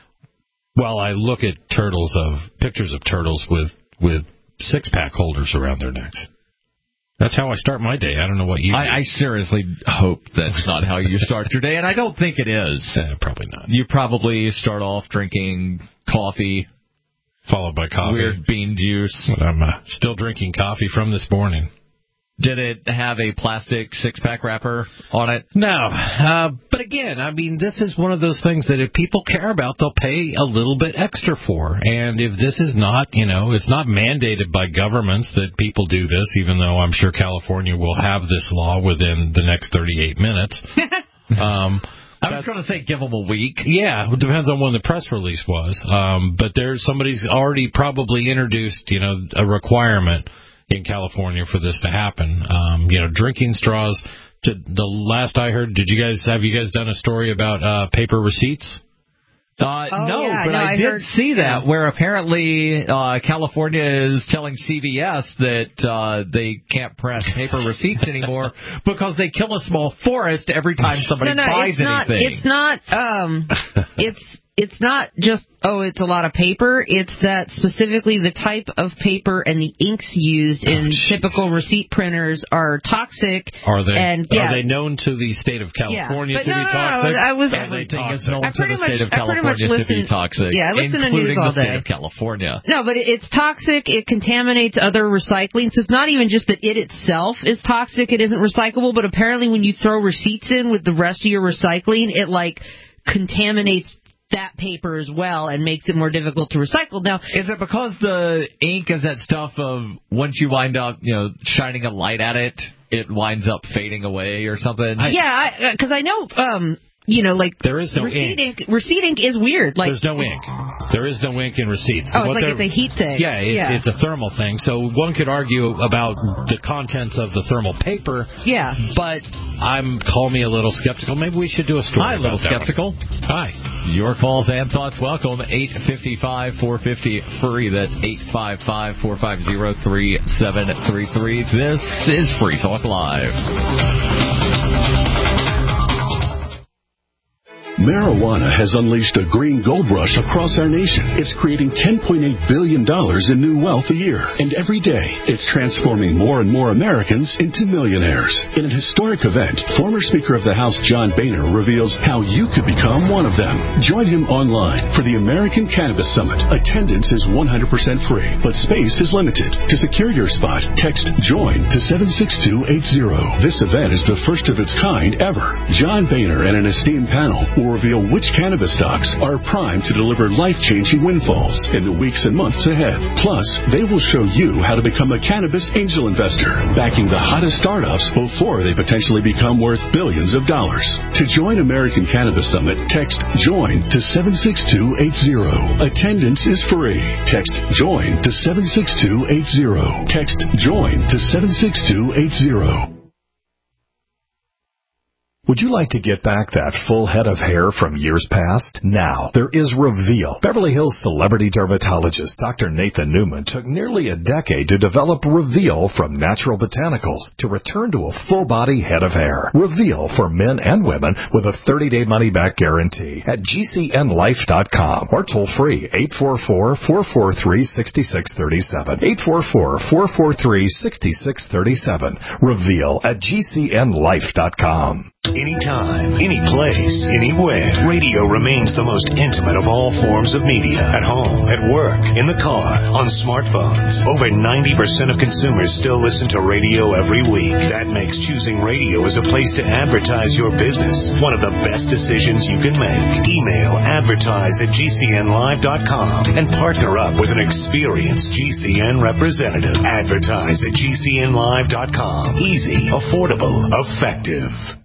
While I look at turtles of pictures of turtles with with six pack holders around their necks. That's how I start my day. I don't know what you. I, I seriously hope that's not how you start your day, and I don't think it is. Uh, probably not. You probably start off drinking coffee, followed by coffee, weird bean juice. But I'm uh, still drinking coffee from this morning. Did it have a plastic six-pack wrapper on it? No. Uh, but again, I mean, this is one of those things that if people care about, they'll pay a little bit extra for. And if this is not, you know, it's not mandated by governments that people do this, even though I'm sure California will have this law within the next thirty-eight minutes. um, I was going to say give them a week. Yeah, it depends on when the press release was. Um, but there's somebody's already probably introduced, you know, a requirement in California for this to happen. Um, you know, drinking straws. To, the last I heard, did you guys have you guys done a story about uh, paper receipts? Uh, oh, no, yeah, but no, I, I did heard, see that, yeah. where apparently uh, California is telling C V S that uh, they can't press paper receipts anymore because they kill a small forest every time somebody no, no, buys it's not, anything. It's not. Um, it's it's not just oh, it's a lot of paper. It's that specifically the type of paper and the inks used in oh, typical receipt printers are toxic. Are they? And, yeah. Are they known to the state of California yeah. to no, be no, toxic? No, I was, Everything is known I to the state much, of California listen, to be toxic. Yeah, I listen to including news all the state day. of California. No, but it's toxic. It contaminates other recycling. So it's not even just that it itself is toxic. It isn't recyclable. But apparently, when you throw receipts in with the rest of your recycling, it like contaminates that paper as well and makes it more difficult to recycle. Now, is it because the ink is that stuff of once you wind up, you know, shining a light at it, it winds up fading away or something? Yeah, because I, I know, um, you know, like there is no receipt ink. ink. Receipt ink is weird. Like there's no ink. There is no ink in receipts. Oh, it's like it's a heat thing. Yeah, it's, yeah, it's a thermal thing. So one could argue about the contents of the thermal paper. Yeah, but I'm call me a little skeptical. Maybe we should do a story. Hi, a little about skeptical. That Hi. Your calls and thoughts welcome. eight five five, four five zero, free. That's eight five five, four five zero, three seven three three. This is Free Talk Live. Marijuana has unleashed a green gold rush across our nation. It's creating ten point eight billion dollars in new wealth a year. And every day, it's transforming more and more Americans into millionaires. In an historic event, former Speaker of the House John Boehner reveals how you could become one of them. Join him online for the American Cannabis Summit. Attendance is one hundred percent free, but space is limited. To secure your spot, text JOIN to seven six two eight zero. This event is the first of its kind ever. John Boehner and an esteemed panel will reveal which cannabis stocks are primed to deliver life-changing windfalls in the weeks and months ahead. Plus, they will show you how to become a cannabis angel investor, backing the hottest startups before they potentially become worth billions of dollars. To join American Cannabis Summit, text JOIN to seven six two eight zero. Attendance is free. Text JOIN to seven six two eight zero. Text JOIN to seven six two eight zero. Would you like to get back that full head of hair from years past? Now, there is Reveal. Beverly Hills celebrity dermatologist Doctor Nathan Newman took nearly a decade to develop Reveal from natural botanicals to return to a full-body head of hair. Reveal for men and women with a thirty-day money-back guarantee at G C N life dot com or toll-free eight four four, four four three, six six three seven. eight four four, four four three, six six three seven. Reveal at G C N life dot com. Anytime, any place, anywhere. Radio remains the most intimate of all forms of media. At home, at work, in the car, on smartphones. Over ninety percent of consumers still listen to radio every week. That makes choosing radio as a place to advertise your business one of the best decisions you can make. Email advertise at G C N live dot com and partner up with an experienced G C N representative. Advertise at G C N live dot com. Easy, affordable, effective.